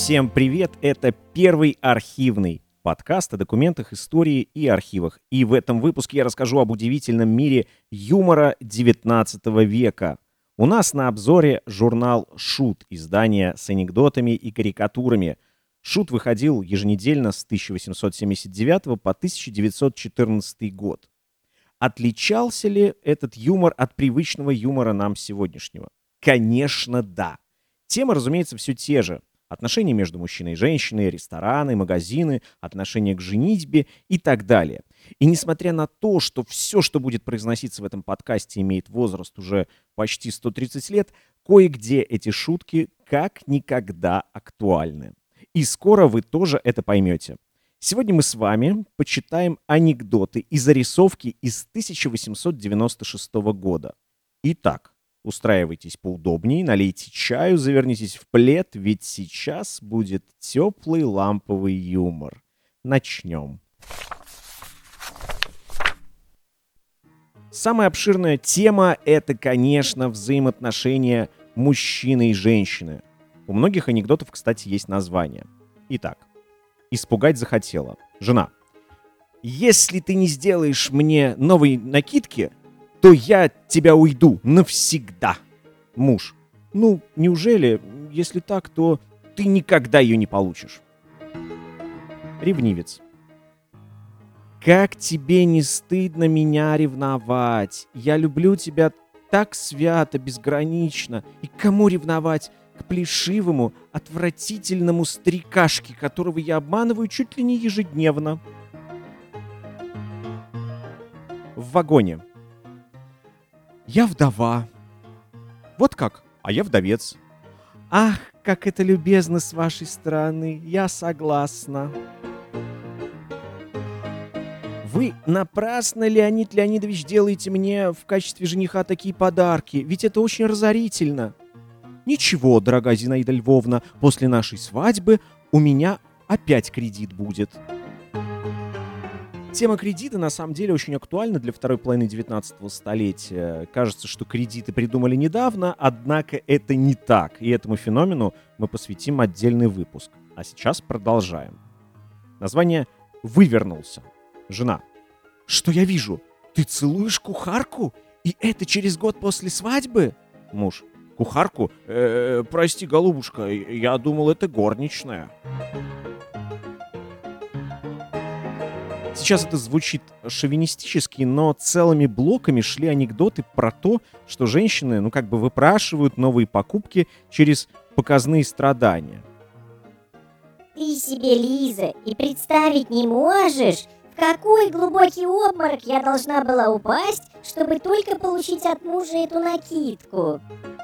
Всем привет! Это первый архивный подкаст о документах, истории и архивах. И в этом выпуске я расскажу об удивительном мире юмора XIX века. У нас на обзоре журнал «Шут», издание с анекдотами и карикатурами. «Шут» выходил еженедельно с 1879 по 1914 год. Отличался ли этот юмор от привычного юмора нам сегодняшнего? Конечно, да. Темы, разумеется, все те же. Отношения между мужчиной и женщиной, рестораны, магазины, отношения к женитьбе и так далее. И несмотря на то, что все, что будет произноситься в этом подкасте, имеет возраст уже почти 130 лет, кое-где эти шутки как никогда актуальны. И скоро вы тоже это поймете. Сегодня мы с вами почитаем анекдоты и зарисовки из 1896 года. Итак, устраивайтесь поудобнее, налейте чаю, завернитесь в плед, ведь сейчас будет теплый ламповый юмор. Начнем. Самая обширная тема — это, конечно, взаимоотношения мужчины и женщины. У многих анекдотов, кстати, есть название. Итак, испугать захотела. Жена. Если ты не сделаешь мне новой накидки, то я от тебя уйду навсегда. Муж. Ну, неужели, если так, то ты никогда ее не получишь? Ревнивец. Как тебе не стыдно меня ревновать? Я люблю тебя так свято, безгранично. И к кому ревновать? К плешивому, отвратительному старикашке, которого я обманываю чуть ли не ежедневно. В вагоне. Я вдова. Вот как? А я вдовец. Ах, как это любезно с вашей стороны. Я согласна. Вы напрасно, Леонид Леонидович, делаете мне в качестве жениха такие подарки, ведь это очень разорительно. Ничего, дорогая Зинаида Львовна, после нашей свадьбы у меня опять кредит будет. Тема кредита на самом деле очень актуальна для второй половины 19 столетия. Кажется, что кредиты придумали недавно, однако это не так. И этому феномену мы посвятим отдельный выпуск. А сейчас продолжаем. Название «Вывернулся». Жена. Что я вижу? Ты целуешь кухарку? И это через год после свадьбы? Муж. Кухарку? Прости, голубушка, я думал, это горничная. Сейчас это звучит шовинистически, но целыми блоками шли анекдоты про то, что женщины, выпрашивают новые покупки через показные страдания. Ты себе, Лиза, и представить не можешь, в какой глубокий обморок я должна была упасть, чтобы только получить от мужа эту накидку.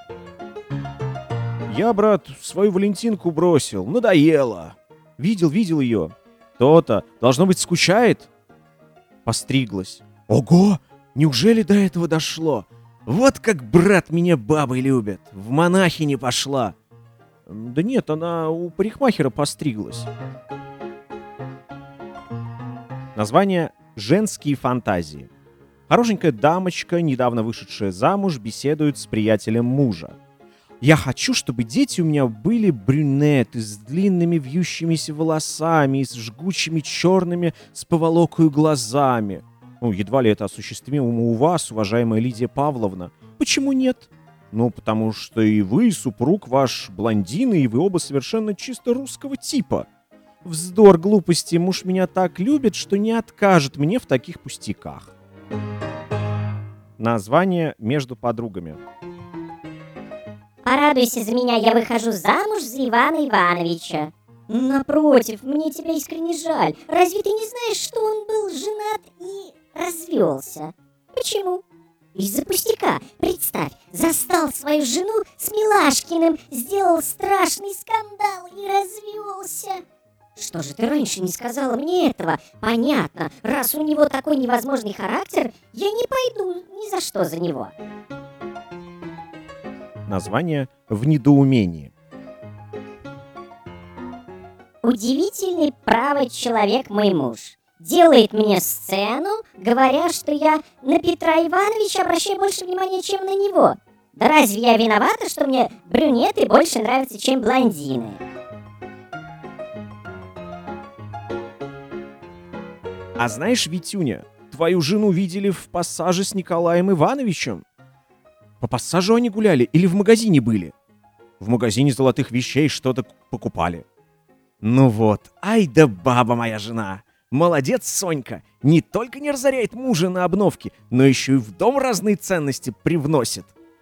Я, брат, свою Валентинку бросил, надоело. Видел ее. То-то, должно быть, скучает? Постриглась. Ого, неужели до этого дошло? Вот как, брат, меня бабы любят. В монахини пошла. Да нет, она у парикмахера постриглась. Название «Женские фантазии». Хорошенькая дамочка, недавно вышедшая замуж, беседует с приятелем мужа. Я хочу, чтобы дети у меня были брюнеты с длинными вьющимися волосами и с жгучими черными с поволокою глазами. Едва ли это осуществимо у вас, уважаемая Лидия Павловна. Почему нет? Потому что и вы, и супруг ваш блондины, и вы оба совершенно чисто русского типа. Вздор, глупости, муж меня так любит, что не откажет мне в таких пустяках. Название «Между подругами». Порадуйся за меня, я выхожу замуж за Ивана Ивановича. Напротив, мне тебя искренне жаль. Разве ты не знаешь, что он был женат и развелся? Почему? Из-за пустяка. Представь, застал свою жену с Милашкиным, сделал страшный скандал и развелся. Что же ты раньше не сказала мне этого? Понятно, раз у него такой невозможный характер, я не пойду ни за что за него. Название «В недоумении». Удивительный правый человек мой муж. Делает мне сцену, говоря, что я на Петра Ивановича обращаю больше внимания, чем на него. Да разве я виновата, что мне брюнеты больше нравятся, чем блондины? А знаешь, Витюня, твою жену видели в пассаже с Николаем Ивановичем. По пассажу они гуляли или в магазине были? В магазине золотых вещей что-то покупали. Ну вот, ай да баба моя жена. Молодец, Сонька. Не только не разоряет мужа на обновки, но еще и в дом разные ценности привносит.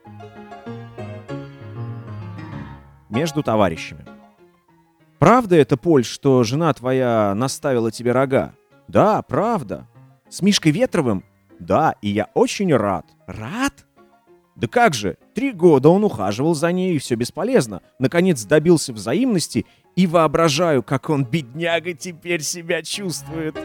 Между товарищами. Правда это, Поль, что жена твоя наставила тебе рога? Да, правда. С Мишкой Ветровым? Да, и я очень рад. Рад? Да как же, 3 года он ухаживал за ней, и все бесполезно. Наконец добился взаимности, и воображаю, как он, бедняга, теперь себя чувствует.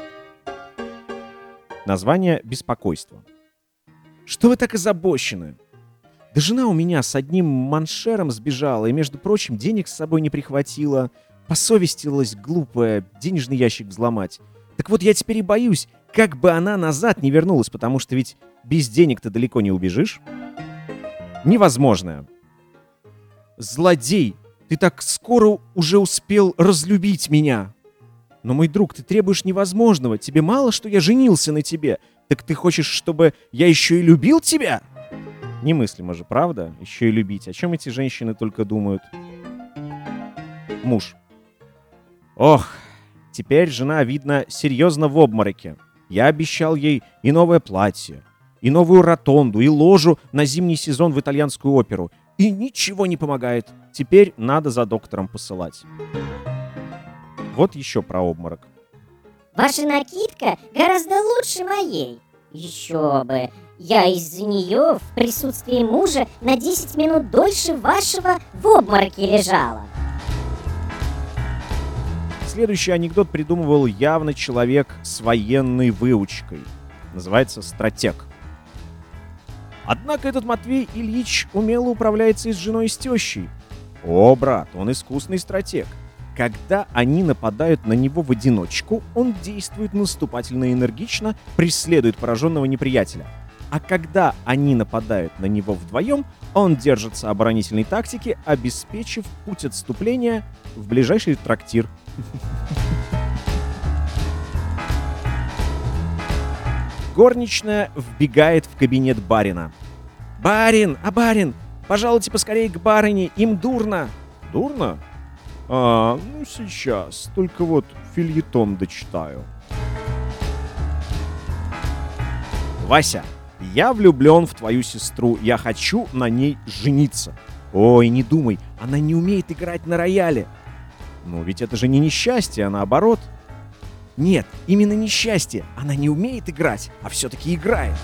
Название «Беспокойство». Что вы так озабочены? Да жена у меня с одним маншером сбежала, и, между прочим, денег с собой не прихватила. Посовестилась глупая, денежный ящик взломать. Так вот я теперь и боюсь, как бы она назад не вернулась, потому что ведь без денег-то далеко не убежишь. Невозможное. Злодей, ты так скоро уже успел разлюбить меня. Но, мой друг, ты требуешь невозможного. Тебе мало, что я женился на тебе. Так ты хочешь, чтобы я еще и любил тебя? Немыслимо же, правда? Еще и любить. О чем эти женщины только думают? Муж. Ох, теперь жена, видно, серьезно в обмороке. Я обещал ей и новое платье, и новую ротонду, и ложу на зимний сезон в итальянскую оперу. И ничего не помогает. Теперь надо за доктором посылать. Вот еще про обморок. Ваша накидка гораздо лучше моей. Еще бы. Я из-за нее в присутствии мужа на 10 минут дольше вашего в обмороке лежала. Следующий анекдот придумывал явно человек с военной выучкой. Называется «Стратег». Однако этот Матвей Ильич умело управляется и с женой, и с тещей. О, брат, он искусный стратег. Когда они нападают на него в одиночку, он действует наступательно и энергично, преследует пораженного неприятеля. А когда они нападают на него вдвоем, он держится оборонительной тактики, обеспечив путь отступления в ближайший трактир. Горничная вбегает в кабинет барина. «Барин! Барин! Пожалуйте поскорее к барыне, им дурно!» «Дурно? Ну сейчас, только вот фельетон дочитаю». «Вася, я влюблен в твою сестру, я хочу на ней жениться». «Ой, не думай, она не умеет играть на рояле». «Ну ведь это же не несчастье, а наоборот». «Нет, именно несчастье. Она не умеет играть, а все-таки играет».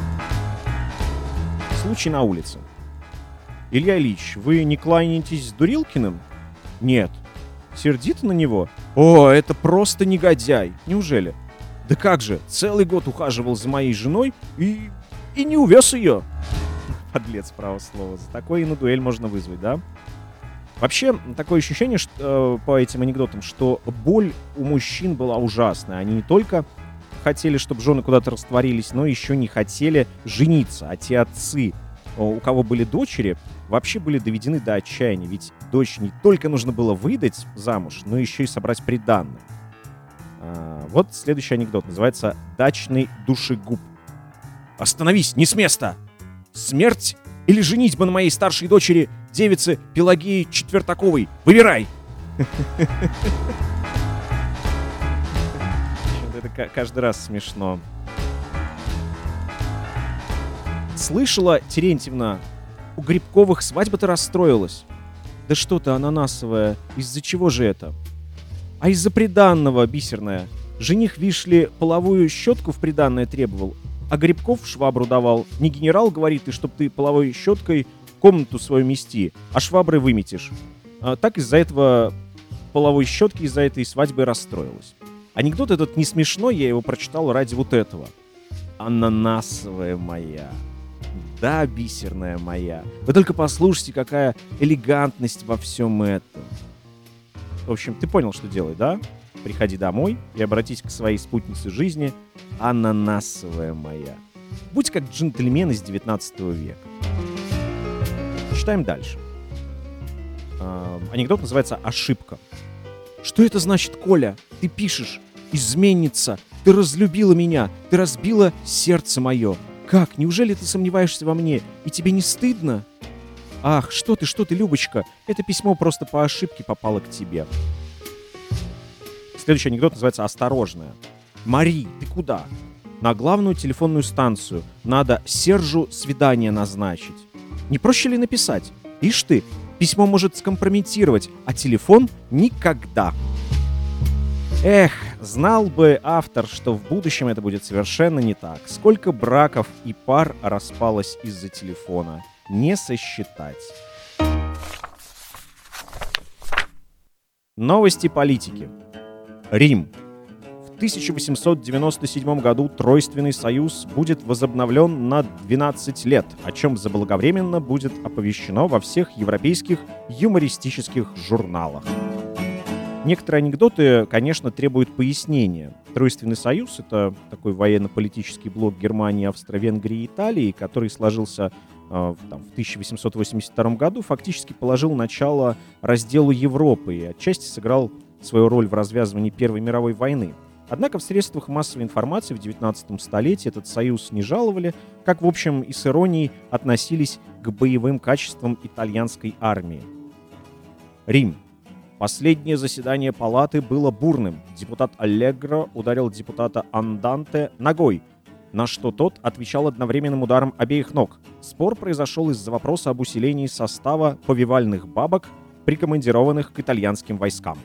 Случай на улице. «Илья Ильич, вы не кланяетесь с Дурилкиным?» «Нет». «Сердито на него?» «О, это просто негодяй. Неужели?» «Да как же, целый год ухаживал за моей женой и не увез ее». Подлец, право слово. За такое и на дуэль можно вызвать, да? Вообще, такое ощущение, что, по этим анекдотам, что боль у мужчин была ужасная. Они не только хотели, чтобы жены куда-то растворились, но еще не хотели жениться. А те отцы, у кого были дочери, вообще были доведены до отчаяния. Ведь дочь не только нужно было выдать замуж, но еще и собрать приданое. Вот следующий анекдот. Называется «Дачный душегуб». «Остановись, не с места! Смерть или женитьба на моей старшей дочери, девице Пелагеи Четвертаковой? Выбирай!» Это каждый раз смешно. «Слышала, Терентьевна, у Грибковых свадьба-то расстроилась». «Да что ты, ананасовая, из-за чего же это?» «А из-за приданного, бисерная. Жених, вишь ли, половую щетку в приданное требовал, а Грибков швабру давал. Не генерал, говорит, и чтоб ты половой щеткой комнату свою мести, а шваброй выметишь». Так из-за этого половой щетки, из-за этой свадьбы расстроилась. Анекдот этот не смешной, я его прочитал ради вот этого. «Ананасовая моя». Да, бисерная моя. Вы только послушайте, какая элегантность во всем этом. В общем, ты понял, что делать, да? Приходи домой и обратись к своей спутнице жизни, ананасовая моя. Будь как джентльмен из 19 века. Читаем дальше. Анекдот называется «Ошибка». «Что это значит, Коля? Ты пишешь «изменница». Ты разлюбила меня, ты разбила сердце мое. Как, неужели ты сомневаешься во мне, и тебе не стыдно? Ах, что ты, Любочка, это письмо просто по ошибке попало к тебе. Следующий анекдот называется «Осторожная». Мари, ты куда? На главную телефонную станцию. Надо Сержу свидание назначить. Не проще ли написать? Ишь ты, письмо может скомпрометировать, а телефон никогда. Эх, знал бы автор, что в будущем это будет совершенно не так. Сколько браков и пар распалось из-за телефона. Не сосчитать. Новости политики. Рим. В 1897 году Тройственный союз будет возобновлен на 12 лет, о чем заблаговременно будет оповещено во всех европейских юмористических журналах. Некоторые анекдоты, конечно, требуют пояснения. Тройственный союз — это такой военно-политический блок Германии, Австро-Венгрии и Италии, который сложился в 1882 году, фактически положил начало разделу Европы и отчасти сыграл свою роль в развязывании Первой мировой войны. Однако в средствах массовой информации в XIX столетии этот союз не жаловали, как, в общем, и с иронией относились к боевым качествам итальянской армии. Рим. Последнее заседание палаты было бурным. Депутат Аллегро ударил депутата Анданте ногой, на что тот отвечал одновременным ударом обеих ног. Спор произошел из-за вопроса об усилении состава повивальных бабок, прикомандированных к итальянским войскам.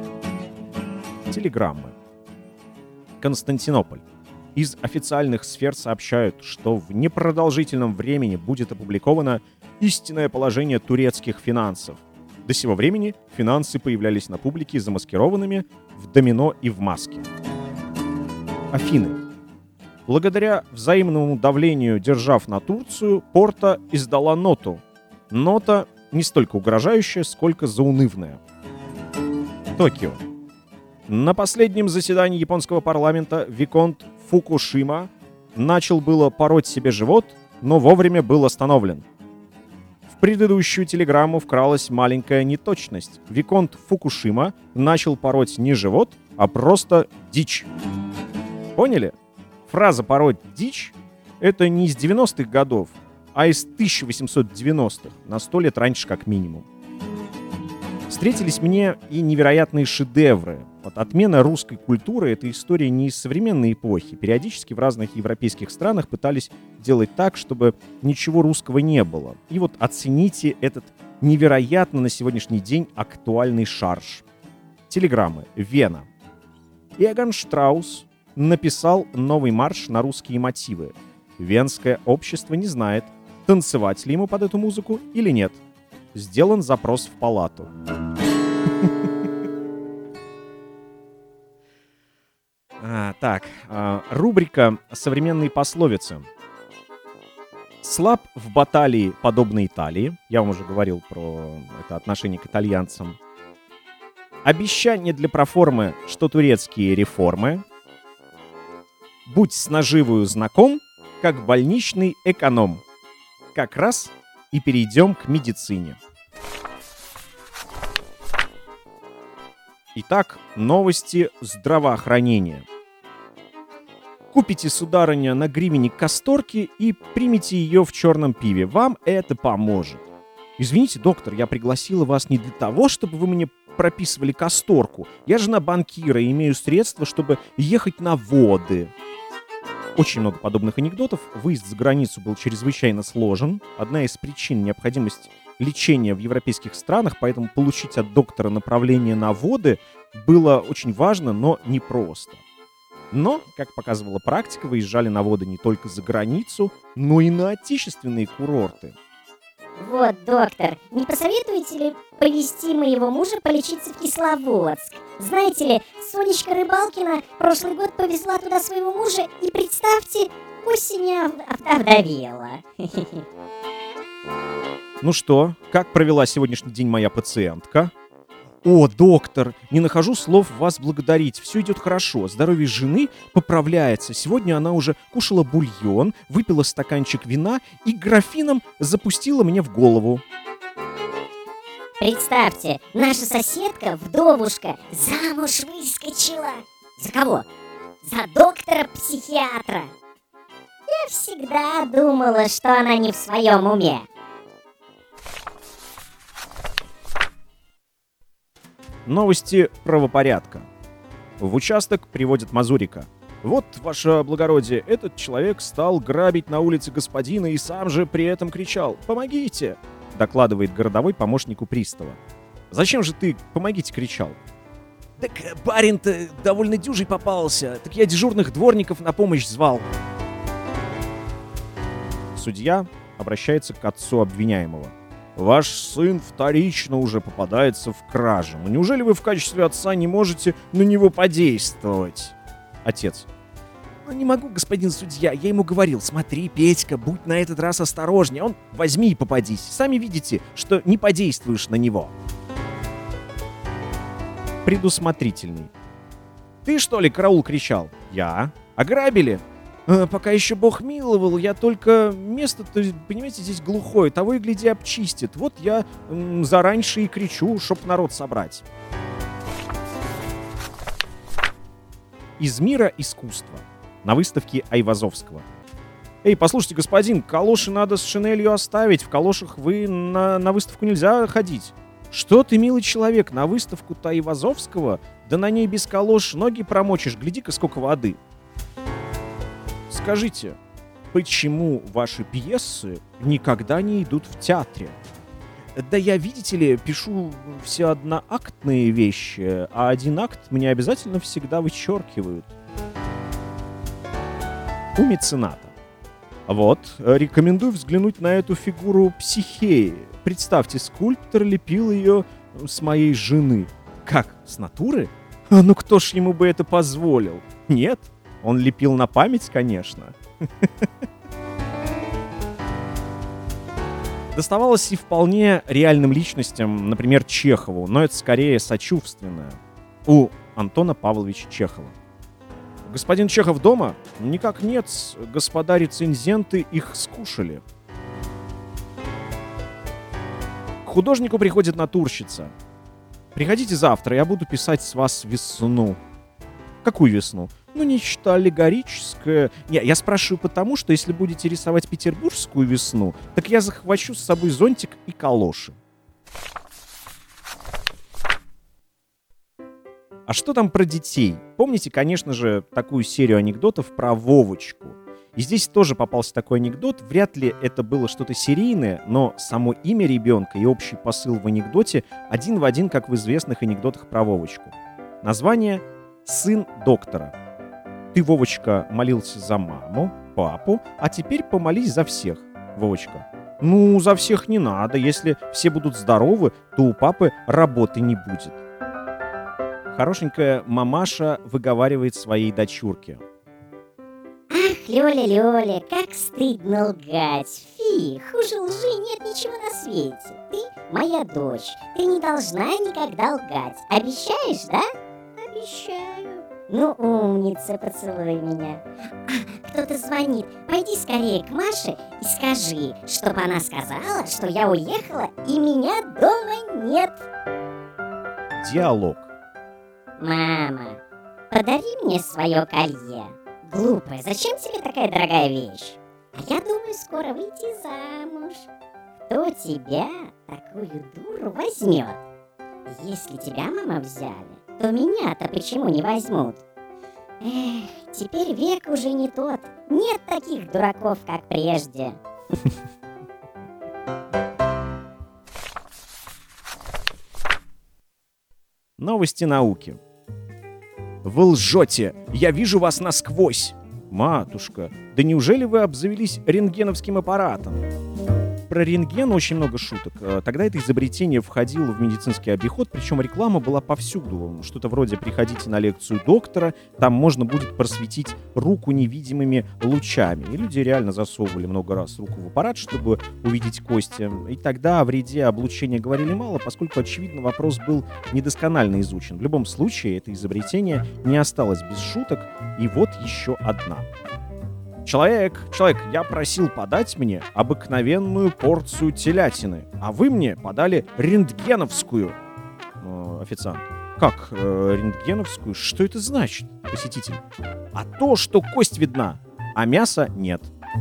Телеграммы. Константинополь. Из официальных сфер сообщают, что в непродолжительном времени будет опубликовано истинное положение турецких финансов. До сего времени финансы появлялись на публике замаскированными в домино и в маске. Афины. Благодаря взаимному давлению держав на Турцию, Порто издала ноту. Нота не столько угрожающая, сколько заунывная. Токио. На последнем заседании японского парламента виконт Фукушима начал было пороть себе живот, но вовремя был остановлен. В предыдущую телеграмму вкралась маленькая неточность. Виконт Фукушима начал пороть не живот, а просто дичь. Поняли? Фраза «пороть дичь» — это не из 90-х годов, а из 1890-х, на 100 лет раньше как минимум. Встретились мне и невероятные шедевры. Вот отмена русской культуры — это история не из современной эпохи. Периодически в разных европейских странах пытались делать так, чтобы ничего русского не было. И вот оцените этот невероятно на сегодняшний день актуальный шарж. Телеграммы. Вена. Иоганн Штраус написал новый марш на русские мотивы. Венское общество не знает, танцевать ли ему под эту музыку или нет. Сделан запрос в палату. Рубрика «Современные пословицы». Слаб в баталии, подобно Италии. Я вам уже говорил про это отношение к итальянцам. Обещание для проформы, что турецкие реформы. Будь с наживою знаком, как больничный эконом. Как раз и перейдем к медицине. Итак, новости здравоохранения. Купите, сударыня, на гривенник касторки и примите ее в черном пиве. Вам это поможет. Извините, доктор, я пригласила вас не для того, чтобы вы мне прописывали касторку. Я жена банкира и имею средства, чтобы ехать на воды. Очень много подобных анекдотов. Выезд за границу был чрезвычайно сложен. Одна из причин — необходимость лечения в европейских странах, поэтому получить от доктора направление на воды было очень важно, но непросто. Но, как показывала практика, выезжали на воды не только за границу, но и на отечественные курорты. Вот, доктор, не посоветуете ли повезти моего мужа полечиться в Кисловодск? Знаете ли, Сонечка Рыбалкина прошлый год повезла туда своего мужа и, представьте, осенью овдовела. Ну что, как провела сегодняшний день моя пациентка? О, доктор, не нахожу слов вас благодарить. Все идет хорошо. Здоровье жены поправляется. Сегодня она уже кушала бульон, выпила стаканчик вина и графином запустила мне в голову. Представьте, наша соседка, вдовушка, замуж выскочила. За кого? за доктора-психиатра. Я всегда думала, что она не в своем уме. Новости правопорядка. В участок приводят мазурика. Вот, ваше благородие, этот человек стал грабить на улице господина и сам же при этом кричал «Помогите!», докладывает городовой помощнику пристава. «Зачем же ты «помогите» кричал?» «Так барин-то довольно дюжий попался, так я дежурных дворников на помощь звал». Судья обращается к отцу обвиняемого. «Ваш сын вторично уже попадается в кражу. Но неужели вы в качестве отца не можете на него подействовать?» Отец. «Ну не могу, господин судья, я ему говорил, смотри, Петька, будь на этот раз осторожнее, он возьми и попадись. Сами видите, что не подействуешь на него». Предусмотрительный. «Ты что ли, караул, кричал?» «Я». «Ограбили?» «Пока еще Бог миловал, я только место-то, понимаете, здесь глухое, того и гляди обчистит. Вот я зараньше и кричу, чтоб народ собрать». Из мира искусства. На выставке Айвазовского. «Эй, послушайте, господин, калоши надо с шинелью оставить, в калошах вы на выставку нельзя ходить». «Что ты, милый человек, на выставку-то Айвазовского? Да на ней без калош ноги промочишь, гляди-ка сколько воды». Скажите, почему ваши пьесы никогда не идут в театре? Да я, видите ли, пишу все одноактные вещи, а один акт мне обязательно всегда вычеркивают. У мецената. Вот, рекомендую взглянуть на эту фигуру Психеи. Представьте, скульптор лепил ее с моей жены. Как, с натуры? Ну кто ж ему бы это позволил? Нет? Он лепил на память, конечно. Доставалось и вполне реальным личностям, например, Чехову, но это скорее сочувственное. У Антона Павловича Чехова. «Господин Чехов дома?» «Никак нет, господа рецензенты их скушали». К художнику приходит натурщица. «Приходите завтра, я буду писать с вас весну». «Какую весну?» «Ну, нечто аллегорическое». Я спрашиваю потому, что если будете рисовать петербургскую весну, так я захвачу с собой зонтик и калоши. А что там про детей? Помните, конечно же, такую серию анекдотов про Вовочку? И здесь тоже попался такой анекдот. Вряд ли это было что-то серийное, но само имя ребенка и общий посыл в анекдоте один в один, как в известных анекдотах про Вовочку. Название «Сын доктора». Ты, Вовочка, молился за маму, папу, а теперь помолись за всех. Вовочка. Ну, за всех не надо. Если все будут здоровы, то у папы работы не будет. Хорошенькая мамаша выговаривает своей дочурке. Ах, Лёля, как стыдно лгать. Фи, хуже лжи нет ничего на свете. Ты моя дочь, ты не должна никогда лгать. Обещаешь, да? Обещаю. Ну, умница, поцелуй меня. Кто-то звонит. Пойди скорее к Маше и скажи, чтобы она сказала, что я уехала и меня дома нет. Диалог. Мама, подари мне свое колье. Глупая, зачем тебе такая дорогая вещь? А я думаю скоро выйти замуж. Кто тебя, такую дуру, возьмет? Если тебя, мама, взяли, то меня-то почему не возьмут? Эх, теперь век уже не тот. Нет таких дураков, как прежде. Новости науки. Вы лжете! Я вижу вас насквозь! Матушка, да неужели вы обзавелись рентгеновским аппаратом? Про рентген очень много шуток. Тогда это изобретение входило в медицинский обиход, причем реклама была повсюду. Что-то вроде «приходите на лекцию доктора», там можно будет просветить руку невидимыми лучами. И люди реально засовывали много раз руку в аппарат, чтобы увидеть кости. И тогда о вреде облучения говорили мало, поскольку, очевидно, вопрос был недосконально изучен. В любом случае, это изобретение не осталось без шуток. И вот еще одна. Человек, я просил подать мне обыкновенную порцию телятины, а вы мне подали рентгеновскую. Официант. Как рентгеновскую? Что это значит, посетитель? А то, что кость видна, а мяса нет.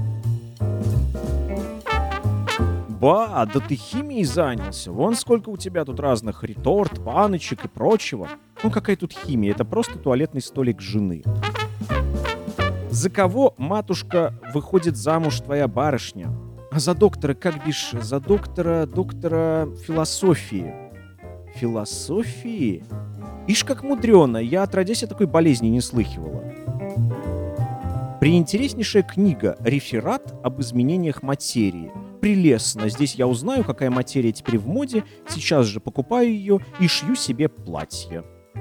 Ба, да ты химией занялся. Вон сколько у тебя тут разных реторт, баночек и прочего. Ну какая тут химия? Это просто туалетный столик жены. За кого, матушка, выходит замуж твоя барышня? А за доктора, как бишь, за доктора философии. Философии? Ишь, как мудрено, я отродясь о такой болезни не слыхивала. Преинтереснейшая книга «Реферат об изменениях материи». Прелестно, здесь я узнаю, какая материя теперь в моде, сейчас же покупаю ее и шью себе платье.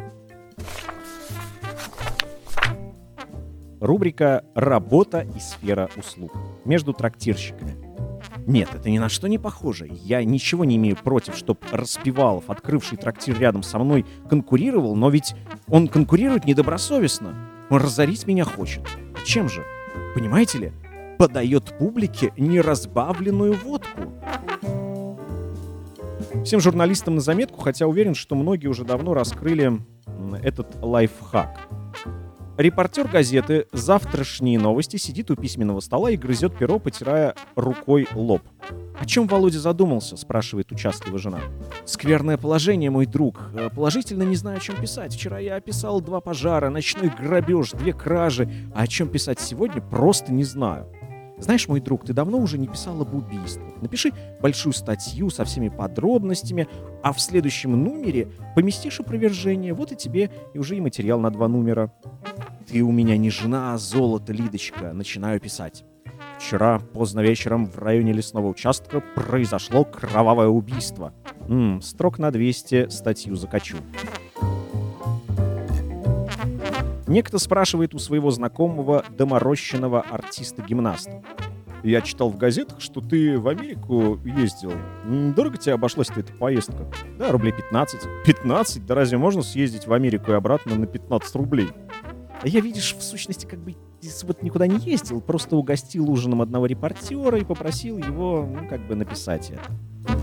Рубрика «Работа и сфера услуг» между трактирщиками. Нет, это ни на что не похоже. Я ничего не имею против, чтоб Распевалов, открывший трактир рядом со мной, конкурировал, но ведь он конкурирует недобросовестно. Он разорить меня хочет. Чем же? Понимаете ли? Подает публике неразбавленную водку. Всем журналистам на заметку, хотя уверен, что многие уже давно раскрыли этот лайфхак. Репортер газеты «Завтрашние новости» сидит у письменного стола и грызет перо, потирая рукой лоб. «О чем Володя задумался?» — спрашивает участливая жена. «Скверное положение, мой друг. Положительно не знаю, о чем писать. Вчера я описал 2 пожара, ночной грабеж, 2 кражи. А о чем писать сегодня, просто не знаю. Знаешь, мой друг, ты давно уже не писал об убийствах. Напиши большую статью со всеми подробностями, а в следующем номере поместишь опровержение. Вот и тебе и уже и материал на 2 номера. Ты у меня не жена, а золото, Лидочка. Начинаю писать. Вчера поздно вечером в районе лесного участка произошло кровавое убийство. Строк на 200 статью закачу. Некто спрашивает у своего знакомого доморощенного артиста-гимнаста. Я читал в газетах, что ты в Америку ездил. Дорого тебе обошлась эта поездка? Да, рублей 15. 15? Да разве можно съездить в Америку и обратно на 15 рублей? А я, видишь, в сущности, как бы вот никуда не ездил, просто угостил ужином одного репортера и попросил его, написать это.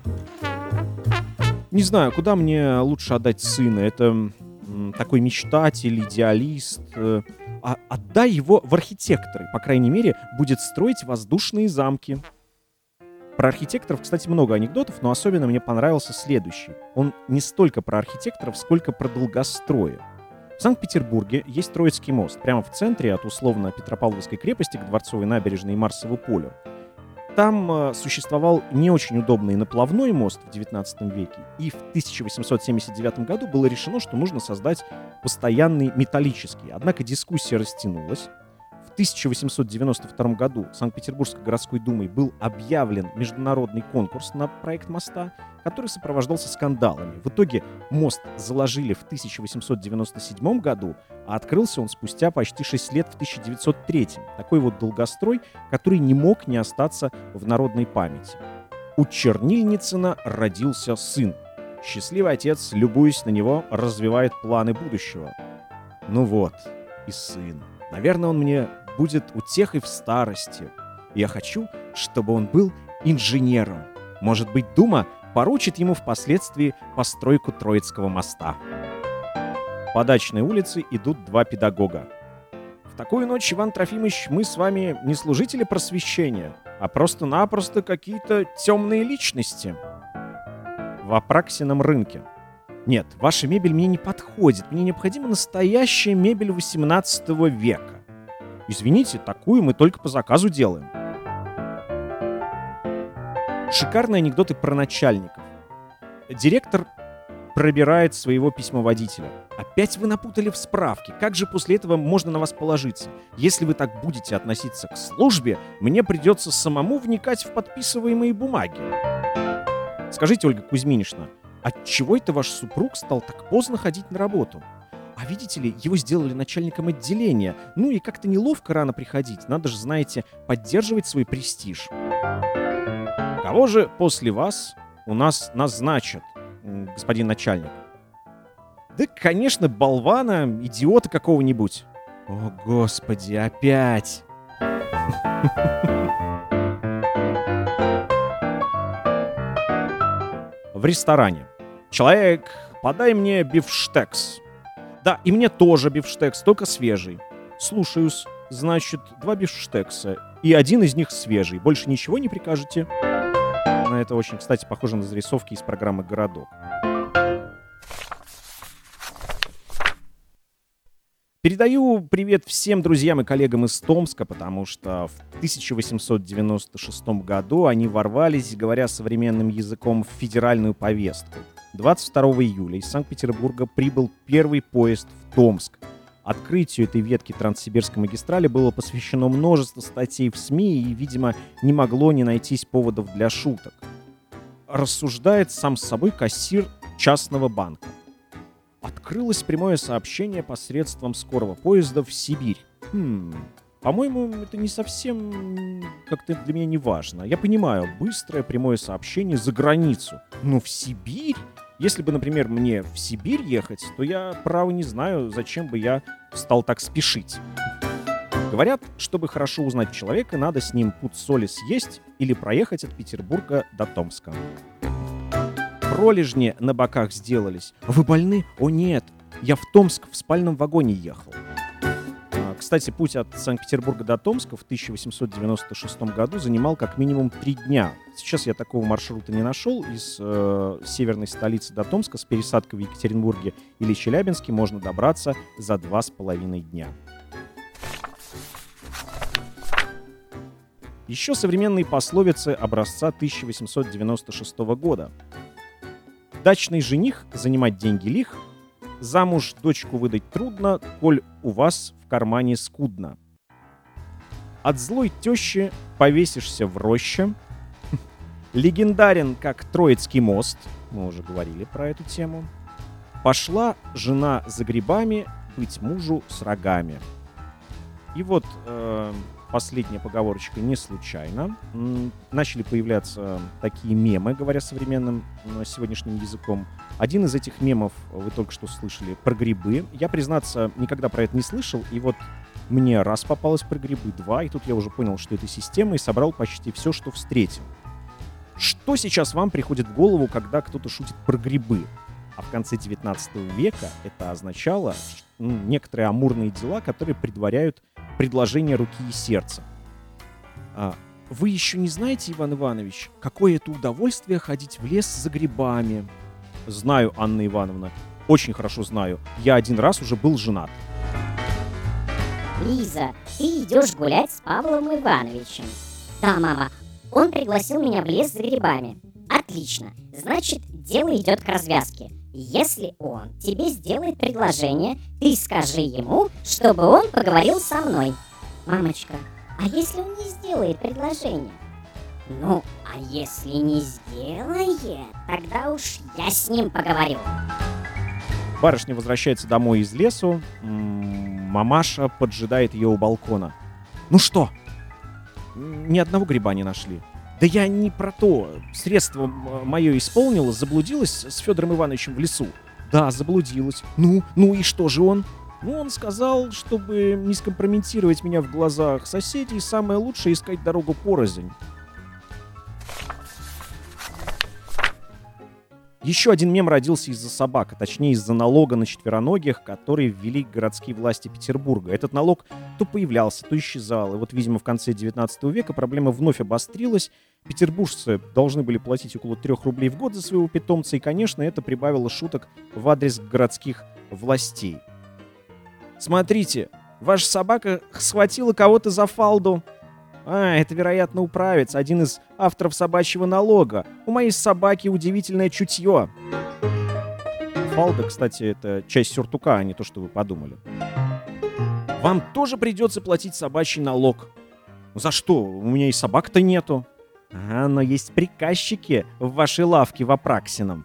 Не знаю, куда мне лучше отдать сына. Это такой мечтатель, идеалист. Отдай его в архитекторы. По крайней мере, будет строить воздушные замки. Про архитекторов, кстати, много анекдотов, но особенно мне понравился следующий. Он не столько про архитекторов, сколько про долгостроя. В Санкт-Петербурге есть Троицкий мост, прямо в центре от условно Петропавловской крепости к Дворцовой набережной и Марсову полю. Там существовал не очень удобный наплавной мост в XIX веке, и в 1879 году было решено, что нужно создать постоянный металлический. Однако дискуссия растянулась. В 1892 году Санкт-Петербургской городской думой был объявлен международный конкурс на проект моста, который сопровождался скандалами. В итоге мост заложили в 1897 году, а открылся он спустя почти 6 лет в 1903. Такой вот долгострой, который не мог не остаться в народной памяти. У Чернильницына родился сын. Счастливый отец, любуясь на него, развивает планы будущего. Ну вот, и сын. Наверное, он мне будет утехой в старости. Я хочу, чтобы он был инженером. Может быть, Дума поручит ему впоследствии постройку Троицкого моста. По Дачной улице идут 2 педагога. В такую ночь, Иван Трофимович, мы с вами не служители просвещения, а просто-напросто какие-то темные личности. В Апраксином рынке. Нет, ваша мебель мне не подходит. Мне необходима настоящая мебель XVIII века. Извините, такую мы только по заказу делаем. Шикарные анекдоты про начальников. Директор пробирает своего письмоводителя. Опять вы напутали в справке. Как же после этого можно на вас положиться? Если вы так будете относиться к службе, мне придется самому вникать в подписываемые бумаги. Скажите, Ольга Кузьминична, отчего это ваш супруг стал так поздно ходить на работу? А видите ли, его сделали начальником отделения. Ну и как-то неловко рано приходить. Надо же, знаете, поддерживать свой престиж. Кого же после вас у нас назначат, господин начальник? Да, конечно, болвана, идиота какого-нибудь. О, Господи, опять! В ресторане. Человек подай мне бифштекс. Да, и мне тоже бифштекс, только свежий. Слушаюсь. Значит, 2 бифштекса. И один из них свежий. Больше ничего не прикажете? На это очень, кстати, похоже на зарисовки из программы «Городок». Передаю привет всем друзьям и коллегам из Томска, потому что в 1896 году они ворвались, говоря современным языком, в федеральную повестку. 22 июля из Санкт-Петербурга прибыл первый поезд в Томск. Открытию этой ветки Транссибирской магистрали было посвящено множество статей в СМИ и, видимо, не могло не найтись поводов для шуток. Рассуждает сам с собой кассир частного банка. Открылось прямое сообщение посредством скорого поезда в Сибирь. По-моему, это не совсем как-то для меня не важно. Я понимаю, быстрое прямое сообщение за границу. Но в Сибирь? Если бы, например, мне в Сибирь ехать, то я, право, не знаю, зачем бы я стал так спешить. Говорят, чтобы хорошо узнать человека, надо с ним пуд соли съесть или проехать от Петербурга до Томска. Пролежни на боках сделались. Вы больны? О нет, я в Томск в спальном вагоне ехал. Кстати, путь от Санкт-Петербурга до Томска в 1896 году занимал как минимум 3 дня. Сейчас я такого маршрута не нашел. Из северной столицы до Томска с пересадкой в Екатеринбурге или Челябинске можно добраться за 2,5 дня. Еще современные пословицы образца 1896 года. «Дачный жених занимать деньги лих, замуж дочку выдать трудно, коль у вас в кармане скудно. От злой тещи повесишься в роще». Легендарен, как Троицкий мост. Мы уже говорили про эту тему. «Пошла жена за грибами, быть мужу с рогами». И вот последняя поговорочка не случайно. Начали появляться такие мемы, говоря современным сегодняшним языком. Один из этих мемов вы только что слышали про грибы. Я, признаться, никогда про это не слышал. И вот мне раз попалось про грибы, 2, и тут я уже понял, что это система, и собрал почти все, что встретил. Что сейчас вам приходит в голову, когда кто-то шутит про грибы? А в конце 19 века это означало некоторые амурные дела, которые предваряют предложение руки и сердца. Вы еще не знаете, Иван Иванович, какое это удовольствие ходить в лес за грибами? Знаю, Анна Ивановна, очень хорошо знаю. Я 1 раз уже был женат. Лиза, ты идешь гулять с Павлом Ивановичем. Да, мама, он пригласил меня в лес за грибами. Отлично, значит, дело идет к развязке. Если он тебе сделает предложение, ты скажи ему, чтобы он поговорил со мной. Мамочка, а если он не сделает предложение? Ну, а если не сделает, тогда уж я с ним поговорю. Барышня возвращается домой из лесу. Мамаша поджидает ее у балкона. Ну что? Ни одного гриба не нашли. Да я не про то. Средство мое исполнилось, заблудилась с Федором Ивановичем в лесу. Да, заблудилась. Ну и что же он? Ну, он сказал, чтобы не скомпрометировать меня в глазах соседей, самое лучшее искать дорогу порознь. Еще один мем родился из-за собак, а точнее из-за налога на четвероногих, который ввели городские власти Петербурга. Этот налог то появлялся, то исчезал. И вот, видимо, в конце 19 века проблема вновь обострилась. Петербуржцы должны были платить около 3 рублей в год за своего питомца, и, конечно, это прибавило шуток в адрес городских властей. «Смотрите, ваша собака схватила кого-то за фалду». Это, вероятно, управец, один из авторов собачьего налога. У моей собаки удивительное чутье. Фалда, кстати, это часть сюртука, а не то, что вы подумали. Вам тоже придется платить собачий налог. За что? У меня и собак-то нету. Но есть приказчики в вашей лавке в Апраксином.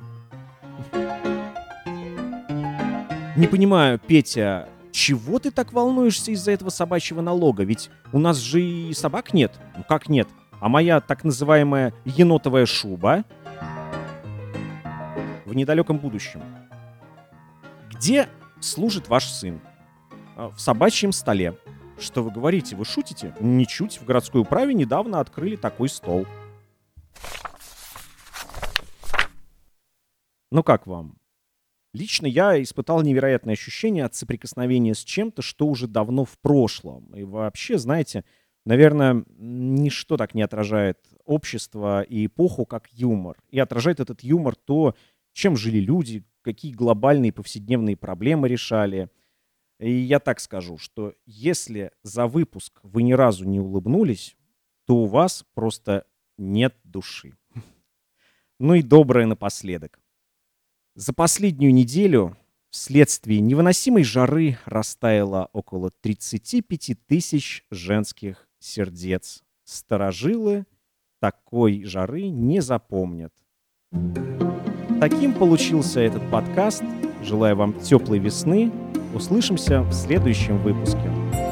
Не понимаю, Петя, чего ты так волнуешься из-за этого собачьего налога? Ведь у нас же и собак нет. Ну как нет? А моя так называемая енотовая шуба в недалеком будущем. Где служит ваш сын? В собачьем столе. Что вы говорите? Вы шутите? Ничуть. В городской управе недавно открыли такой стол. Ну как вам? Лично я испытал невероятное ощущение от соприкосновения с чем-то, что уже давно в прошлом. И вообще, знаете, наверное, ничто так не отражает общество и эпоху, как юмор. И отражает этот юмор то, чем жили люди, какие глобальные повседневные проблемы решали. И я так скажу, что если за выпуск вы ни разу не улыбнулись, то у вас просто нет души. Ну и доброе напоследок. За последнюю неделю вследствие невыносимой жары растаяло около 35 тысяч женских сердец. Старожилы такой жары не запомнят. Таким получился этот подкаст. Желаю вам теплой весны. Услышимся в следующем выпуске.